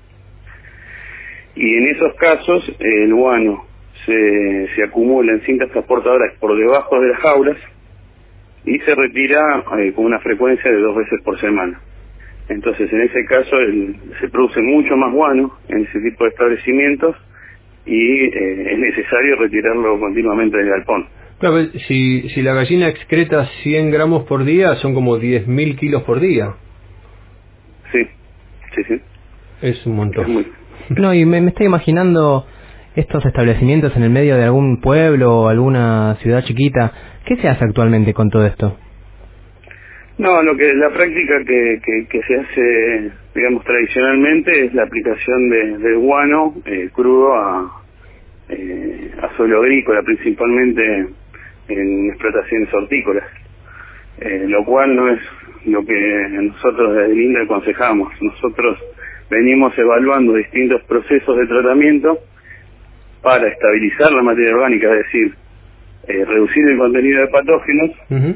Y en esos casos, eh, el guano se, se acumula en cintas transportadoras por debajo de las jaulas y se retira eh, con una frecuencia de dos veces por semana. Entonces, en ese caso, el, se produce mucho más guano en ese tipo de establecimientos y eh, es necesario retirarlo continuamente del galpón. Claro, si, si la gallina excreta cien gramos por día, son como diez mil kilos por día. Sí, sí, sí. Es un montón. Es muy... No, y me, me estoy imaginando estos establecimientos en el medio de algún pueblo o alguna ciudad chiquita. ¿Qué se hace actualmente con todo esto? No, lo que la práctica que, que, que se hace, digamos, tradicionalmente es la aplicación de, del guano eh, crudo a, eh, a suelo agrícola, principalmente en explotaciones hortícolas, eh, lo cual no es lo que nosotros desde el INDA aconsejamos. Nosotros venimos evaluando distintos procesos de tratamiento para estabilizar la materia orgánica, es decir, eh, reducir el contenido de patógenos Uh-huh.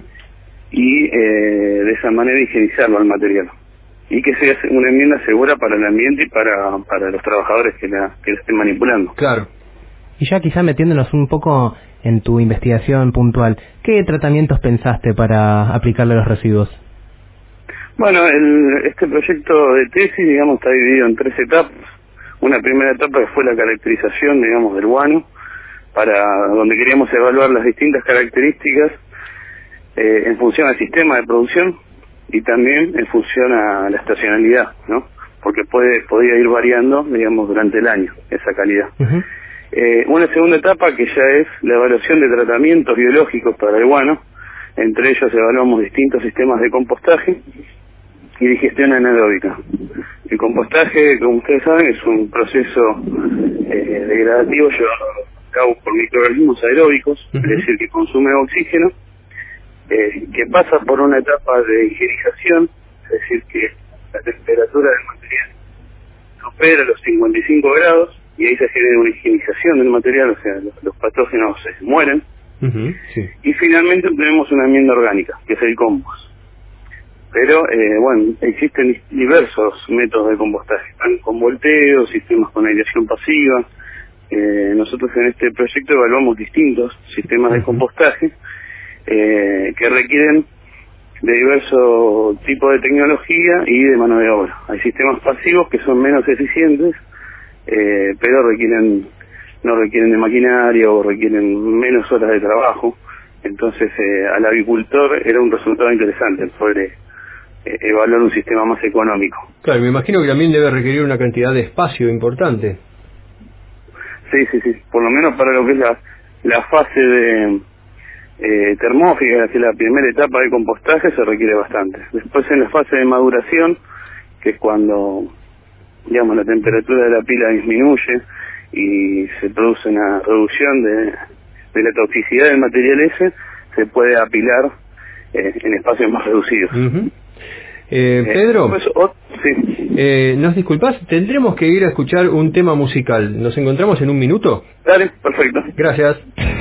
y eh, de esa manera higienizarlo al material y que sea una enmienda segura para el ambiente y para, para los trabajadores que la, que la estén manipulando. Claro. Y ya quizá metiéndonos un poco en tu investigación puntual, ¿qué tratamientos pensaste para aplicarle a los residuos? Bueno, el, este proyecto de tesis, digamos, está dividido en tres etapas. Una primera etapa que fue la caracterización, digamos, del guano, para donde queríamos evaluar las distintas características eh, en función al sistema de producción y también en función a la estacionalidad, ¿no? Porque puede podía ir variando, digamos, durante el año esa calidad. Uh-huh. Eh, una segunda etapa que ya es la evaluación de tratamientos biológicos para el guano. Entre ellos evaluamos distintos sistemas de compostaje y digestión anaeróbica. El compostaje, como ustedes saben, es un proceso eh, degradativo llevado a cabo por microorganismos aeróbicos, Uh-huh. es decir, que consumen oxígeno, eh, que pasa por una etapa de higienización, es decir, que la temperatura del material supera los cincuenta y cinco grados y ahí se genera una higienización del material, o sea, los, los patógenos se mueren. Uh-huh. Sí. Y finalmente tenemos una enmienda orgánica, que es el compost. Pero, eh, bueno, existen diversos métodos de compostaje, están con volteo, sistemas con aireación pasiva. Eh, nosotros en este proyecto evaluamos distintos sistemas de compostaje eh, que requieren de diverso tipo de tecnología y de mano de obra. Hay sistemas pasivos que son menos eficientes, eh, pero requieren no requieren de maquinaria o requieren menos horas de trabajo. Entonces, eh, al avicultor era un resultado interesante el poder eh, evaluar un sistema más económico. Claro, me imagino que también debe requerir una cantidad de espacio importante. Sí, sí, sí. Por lo menos para lo que es la, la fase de, eh, termófica, que es la primera etapa de compostaje, se requiere bastante. Después en la fase de maduración, que es cuando, digamos, la temperatura de la pila disminuye y se produce una reducción de, de la toxicidad del material ese, se puede apilar eh, en espacios más reducidos. Uh-huh. Eh, Pedro, eh, pues, oh, sí. eh, ¿nos disculpas? Tendremos que ir a escuchar un tema musical. ¿Nos encontramos en un minuto? Dale, perfecto. Gracias.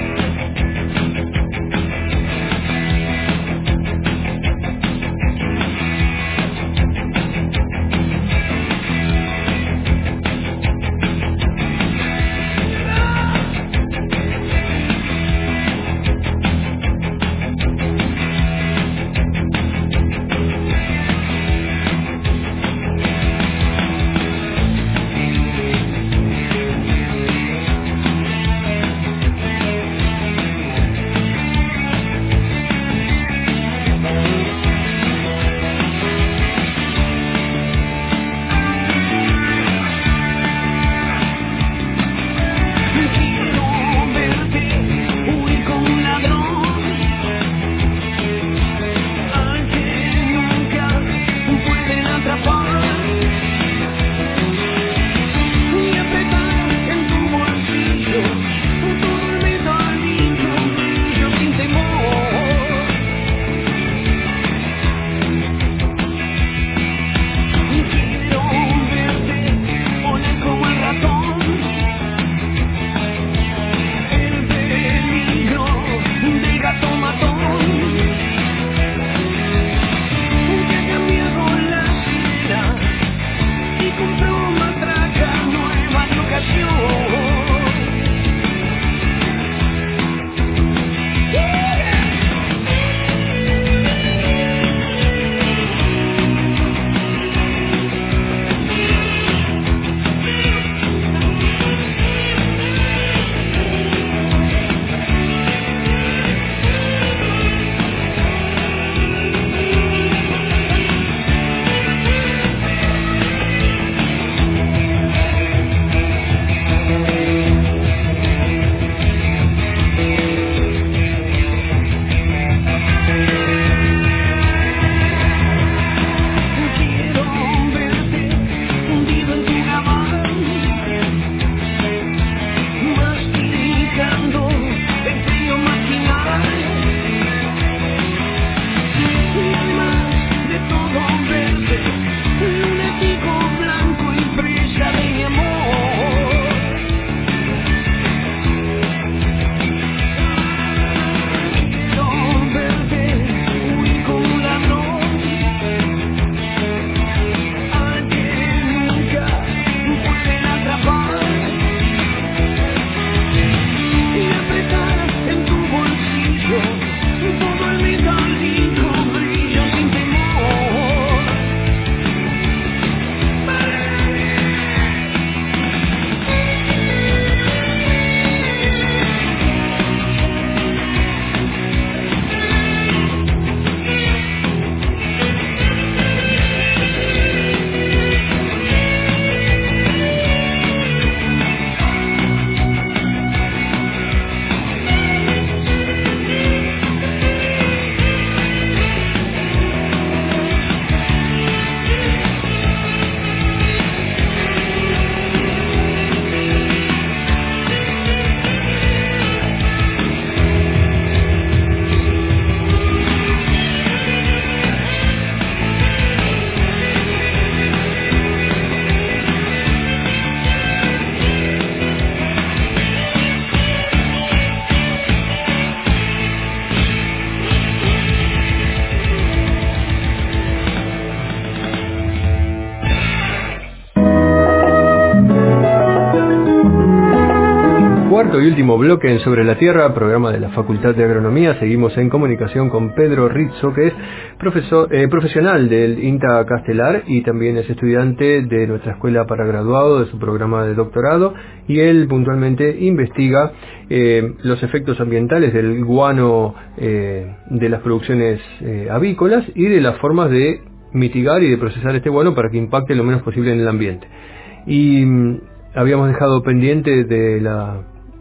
Y último bloque en Sobre la Tierra, programa de la Facultad de Agronomía. Seguimos en comunicación con Pedro Rizzo, que es profesor, eh, profesional del INTA Castelar y también es estudiante de nuestra escuela para graduado, de su programa de doctorado, y él puntualmente investiga eh, los efectos ambientales del guano eh, de las producciones eh, avícolas y de las formas de mitigar y de procesar este guano para que impacte lo menos posible en el ambiente. Y mm, habíamos dejado pendiente de la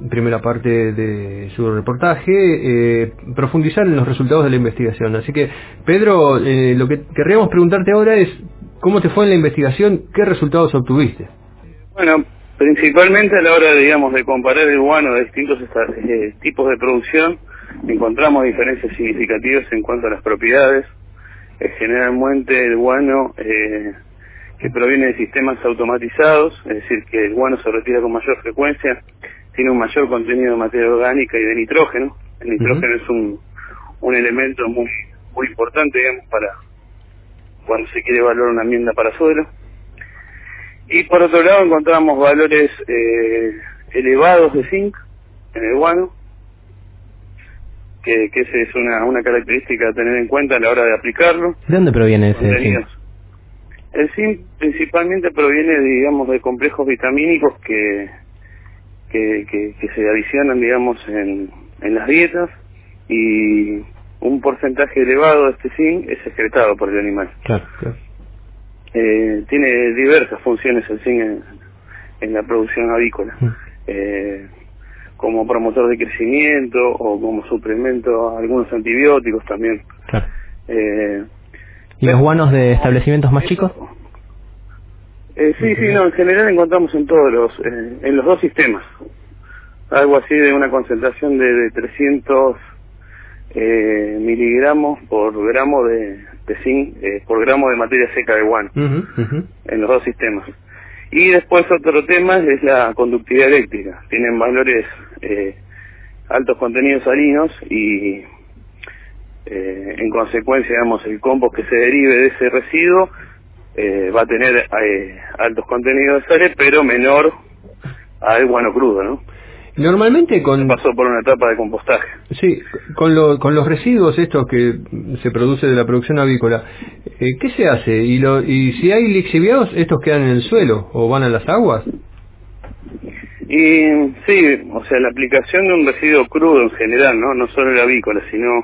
primera parte de su reportaje, eh, profundizar en los resultados de la investigación. Así que, Pedro, eh, lo que querríamos preguntarte ahora es, ¿cómo te fue en la investigación? ¿Qué resultados obtuviste? Bueno, principalmente a la hora, digamos, de comparar el guano de distintos eh, tipos de producción, encontramos diferencias significativas en cuanto a las propiedades. Eh, generalmente el guano eh, que proviene de sistemas automatizados, es decir, que el guano se retira con mayor frecuencia, tiene un mayor contenido de materia orgánica y de nitrógeno. El nitrógeno uh-huh. es un, un elemento muy muy importante, digamos, para cuando se quiere evaluar una enmienda para suelo. Y por otro lado encontramos valores eh, elevados de zinc en el guano, que, que esa es una, una característica a tener en cuenta a la hora de aplicarlo. ¿De dónde proviene ese zinc? El zinc principalmente proviene, digamos, de complejos vitamínicos que que, que, que se adicionan, digamos, en, en las dietas, y un porcentaje elevado de este zinc es excretado por el animal. Claro, claro. Eh, tiene diversas funciones el zinc en, en la producción avícola, mm. eh, como promotor de crecimiento o como suplemento a algunos antibióticos también. Claro. Eh, ¿Y los guanos de establecimientos más chicos? Eh, sí, sí, no, en general encontramos en todos los, eh, en los dos sistemas, algo así de una concentración de, de trescientos eh, miligramos por gramo de, de zinc, eh, por gramo de materia seca de guano, uh-huh, uh-huh. en los dos sistemas. Y después otro tema es la conductividad eléctrica, tienen valores eh, altos contenidos salinos y eh, en consecuencia, digamos, el compost que se derive de ese residuo Eh, va a tener eh, altos contenidos de sales, pero menor al guano crudo, ¿no? Normalmente con... pasó por una etapa de compostaje. Sí, con, lo, con los residuos estos que se produce de la producción avícola, eh, ¿qué se hace? Y, lo, y si hay lixiviados, ¿estos quedan en el suelo o van a las aguas? Y sí, o sea, la aplicación de un residuo crudo en general, ¿no? No solo el avícola, sino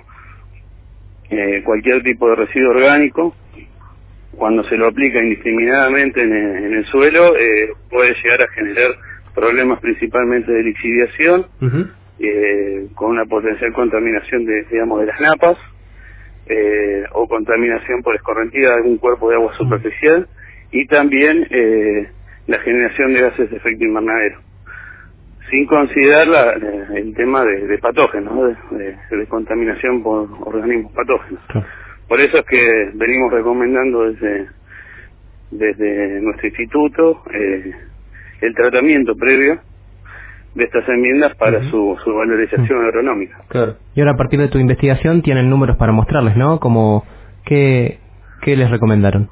eh, cualquier tipo de residuo orgánico, cuando se lo aplica indiscriminadamente en el, en el suelo, eh, puede llegar a generar problemas principalmente de lixiviación, uh-huh. eh, con una potencial contaminación de, digamos, de las napas, eh, o contaminación por escorrentía de algún cuerpo de agua superficial, y también eh, la generación de gases de efecto invernadero, sin considerar la, el tema de, de patógenos, ¿no? de, de, de contaminación por organismos patógenos. Uh-huh. Por eso es que venimos recomendando desde desde nuestro instituto eh, el tratamiento previo de estas enmiendas para uh-huh. su, su valorización uh-huh. agronómica. Claro. Y ahora, a partir de tu investigación, tienen números para mostrarles, ¿no? Como, ¿qué, qué les recomendaron?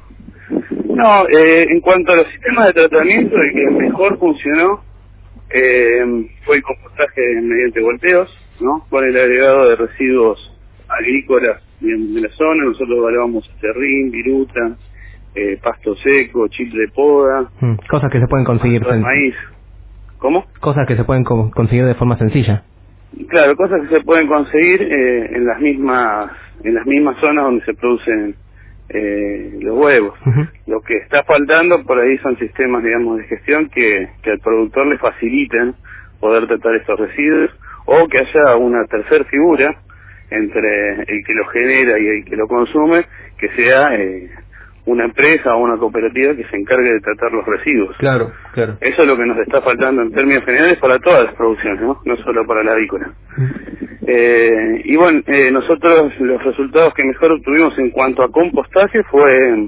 No, eh, en cuanto a los sistemas de tratamiento, el que mejor funcionó eh, fue el compostaje mediante volteos, ¿no? Con el agregado de residuos agrícolas de la zona. Nosotros evaluamos serrín, viruta, eh, pasto seco, chile de poda, mm, cosas que se pueden conseguir de maíz. ¿Cómo? Cosas que se pueden co- conseguir de forma sencilla. Claro, cosas que se pueden conseguir eh, en las mismas en las mismas zonas donde se producen eh, los huevos. Uh-huh. Lo que está faltando por ahí son sistemas, digamos, de gestión que, que al productor le faciliten poder tratar estos residuos, o que haya una tercer figura entre el que lo genera y el que lo consume, que sea eh, una empresa o una cooperativa que se encargue de tratar los residuos. Claro, claro. Eso es lo que nos está faltando en términos generales para todas las producciones, no, no solo para la avícola. Uh-huh. Eh, y bueno, eh, nosotros los resultados que mejor obtuvimos en cuanto a compostaje fue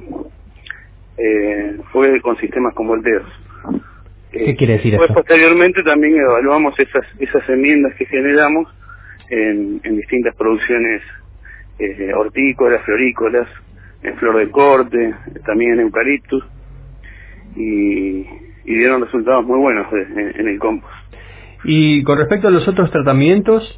eh, fue con sistemas con volteos. ¿Qué eh, quiere decir pues eso? Posteriormente también evaluamos esas esas enmiendas que generamos en, en distintas producciones eh, hortícolas, florícolas, en flor de corte, también en eucaliptus, y, y dieron resultados muy buenos de, en, en el compost. Y con respecto a los otros tratamientos,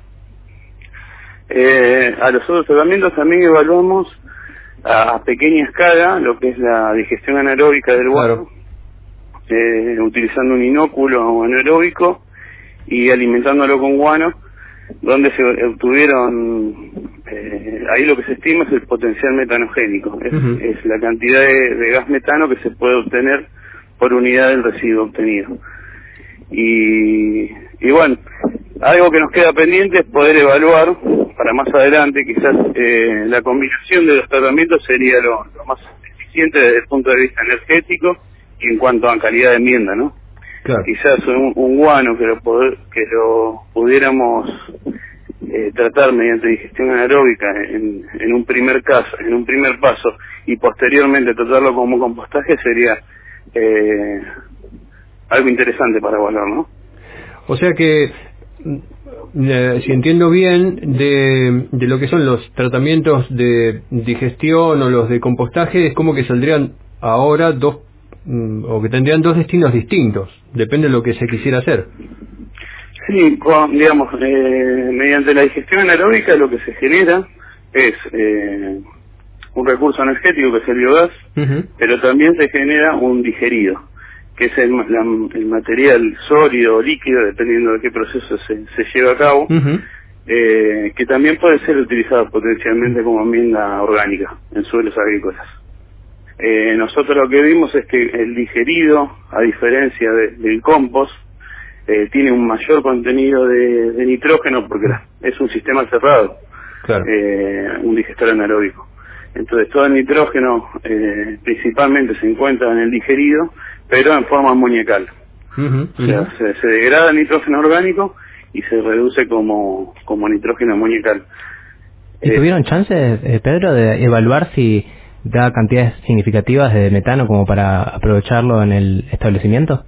eh, a los otros tratamientos también evaluamos a, a pequeña escala lo que es la digestión anaeróbica del guano, claro. eh, utilizando un inóculo anaeróbico y alimentándolo con guano, donde se obtuvieron, eh, ahí lo que se estima es el potencial metanogénico, es, uh-huh. es la cantidad de, de gas metano que se puede obtener por unidad del residuo obtenido. Y, y bueno, algo que nos queda pendiente es poder evaluar para más adelante, quizás eh, la combinación de los tratamientos sería lo, lo más eficiente desde el punto de vista energético y en cuanto a calidad de enmienda, ¿no? Claro. Quizás un, un guano que lo, poder, que lo pudiéramos eh, tratar mediante digestión anaeróbica en, en un primer caso, en un primer paso, y posteriormente tratarlo como compostaje sería eh, algo interesante para evaluar, ¿no? O sea que, eh, si entiendo bien, de, de lo que son los tratamientos de digestión o los de compostaje, es como que saldrían ahora dos, mm, o que tendrían dos destinos distintos, depende de lo que se quisiera hacer. Sí, con, digamos, eh, mediante la digestión anaeróbica lo que se genera es eh, un recurso energético que es el biogás, Uh-huh. pero también se genera un digerido, que es el, la, el material sólido o líquido, dependiendo de qué proceso se, se lleva a cabo, Uh-huh. eh, que también puede ser utilizado potencialmente como enmienda orgánica en suelos agrícolas. Eh, nosotros lo que vimos es que el digerido, a diferencia de, del compost, eh, tiene un mayor contenido de, de nitrógeno porque la, es un sistema cerrado, Claro. eh, un digestor anaeróbico. Entonces todo el nitrógeno eh, principalmente se encuentra en el digerido, pero en forma amoníacal. Uh-huh. O sea, Uh-huh. se, se degrada el nitrógeno orgánico y se reduce como, como nitrógeno amoníacal. ¿Y Eh, tuvieron chance, eh, Pedro, de evaluar si da cantidades significativas de metano como para aprovecharlo en el establecimiento?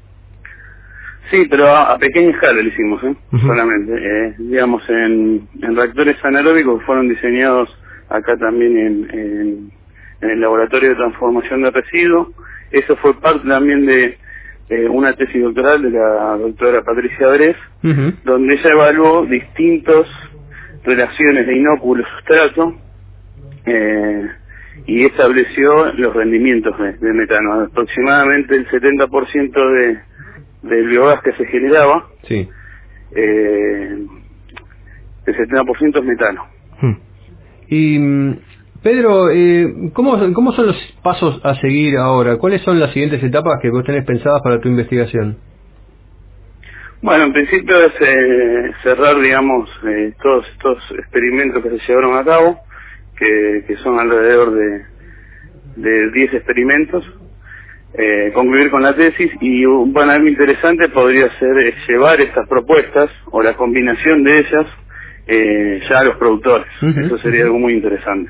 Sí, pero a, a pequeña escala lo hicimos, ¿eh? Ujú. Solamente. Eh, digamos, en, en reactores anaeróbicos que fueron diseñados acá también en, en, en el laboratorio de transformación de residuos. Eso fue parte también de eh, una tesis doctoral de la doctora Patricia Bres, Uh-huh. donde ella evaluó distintas relaciones de inóculo-sustrato eh, y estableció los rendimientos de, de metano. Aproximadamente el setenta por ciento de, del biogás que se generaba, Sí. eh, el setenta por ciento es metano. Hmm. Y mm, Pedro, eh, ¿cómo, ¿cómo son los pasos a seguir ahora? ¿Cuáles son las siguientes etapas que vos tenés pensadas para tu investigación? Bueno, en principio es eh, cerrar, digamos, eh, todos estos experimentos que se llevaron a cabo, que, que son alrededor de, de diez experimentos, eh, concluir con la tesis, y un bueno, algo interesante podría ser eh, llevar estas propuestas o la combinación de ellas eh, ya a los productores. Uh-huh. Eso sería algo muy interesante,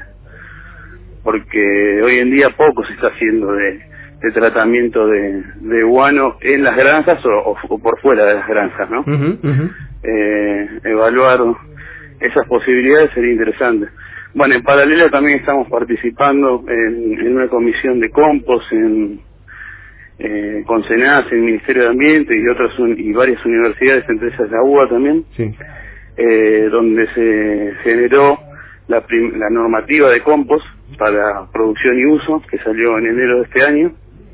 porque hoy en día poco se está haciendo de, de tratamiento de, de guano en las granjas o, o, o por fuera de las granjas, ¿no? Uh-huh. Uh-huh. Eh, evaluar esas posibilidades sería interesante. Bueno, en paralelo también estamos participando en, en una comisión de compost en, eh, con SENASA, en el Ministerio de Ambiente y otras un, y varias universidades, entre ellas la U B A también, Sí. eh, donde se generó la, prim, la normativa de compost para producción y uso, que salió en enero de este año.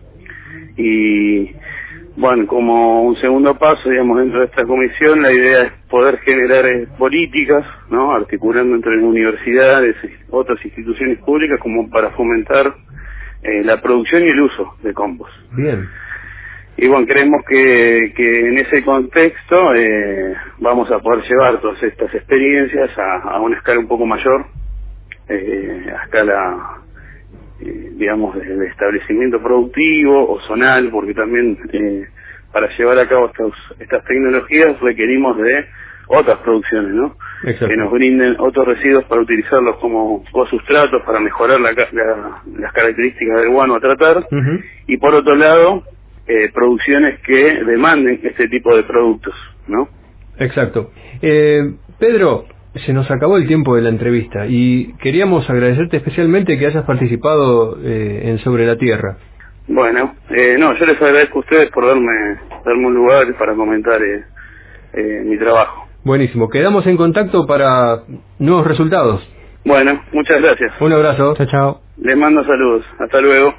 Y bueno, como un segundo paso, digamos, dentro de esta comisión, la idea es poder generar eh, políticas, ¿no?, articulando entre universidades y otras instituciones públicas como para fomentar eh, la producción y el uso de compost. Bien. Y bueno, creemos que, que en ese contexto eh, vamos a poder llevar todas estas experiencias a, a una escala un poco mayor, eh, a escala, eh, digamos, de, de establecimiento productivo o zonal, porque también eh, para llevar a cabo estas, estas tecnologías requerimos de otras producciones, ¿no? Exacto. Que nos brinden otros residuos para utilizarlos como co-sustratos para mejorar la, la, las características del guano a tratar. Uh-huh. Y por otro lado, eh, producciones que demanden este tipo de productos, ¿no? Exacto. Eh, Pedro, se nos acabó el tiempo de la entrevista y queríamos agradecerte especialmente que hayas participado eh, en Sobre la Tierra. Bueno, eh, no, yo les agradezco a ustedes por darme, darme un lugar para comentar eh, eh, mi trabajo. Buenísimo. Quedamos en contacto para nuevos resultados. Bueno, muchas gracias. Un abrazo. Chao, chao. Les mando saludos. Hasta luego.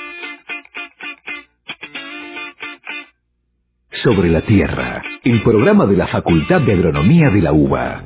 Sobre la Tierra, el programa de la Facultad de Agronomía de la U B A.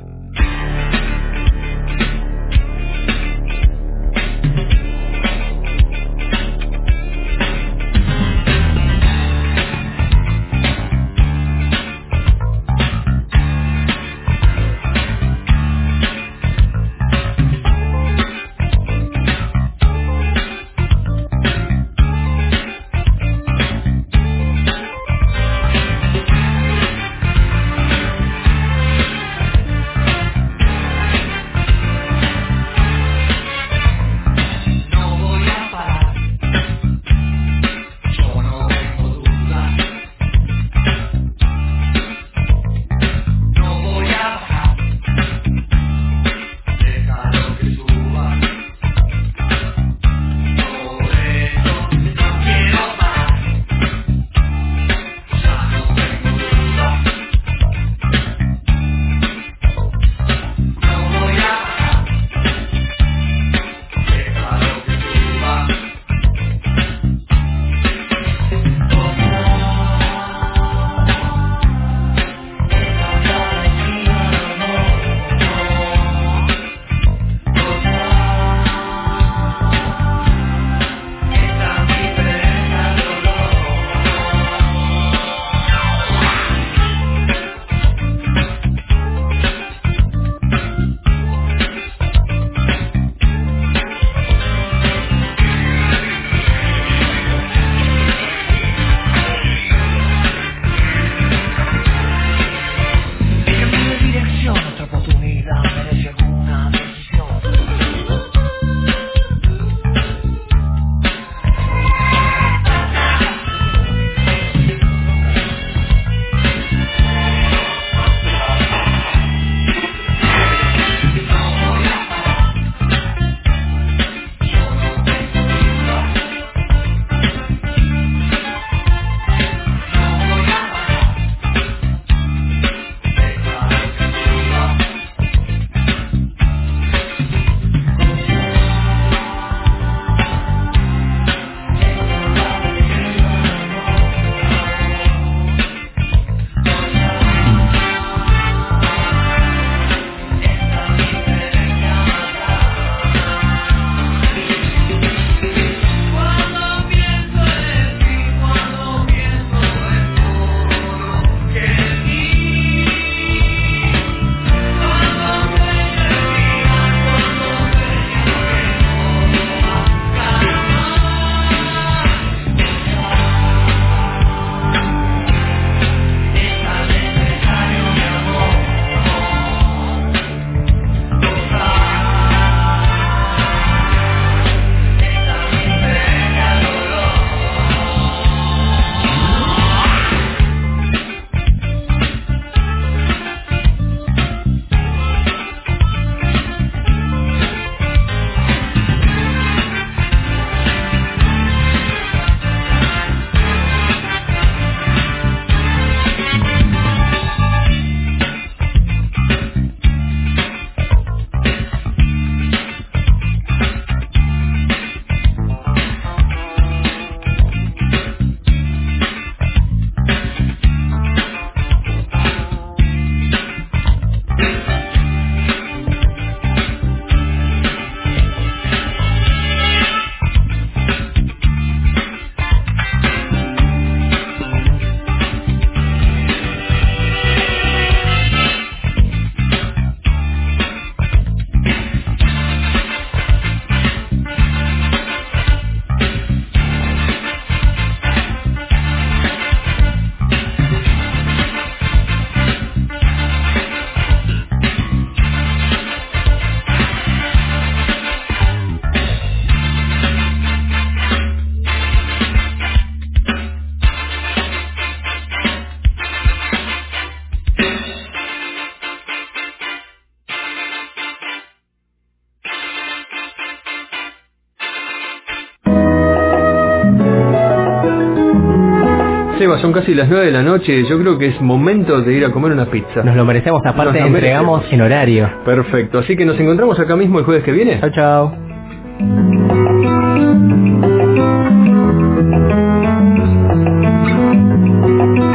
Seba, son casi las nueve de la noche. Yo creo que es momento de ir a comer una pizza. Nos lo merecemos, aparte Nos lo entregamos merecemos. en horario. Perfecto, así que nos encontramos acá mismo el jueves que viene. Chao, chao.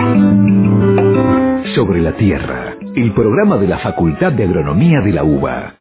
Sobre la Tierra, el programa de la Facultad de Agronomía de la UBA.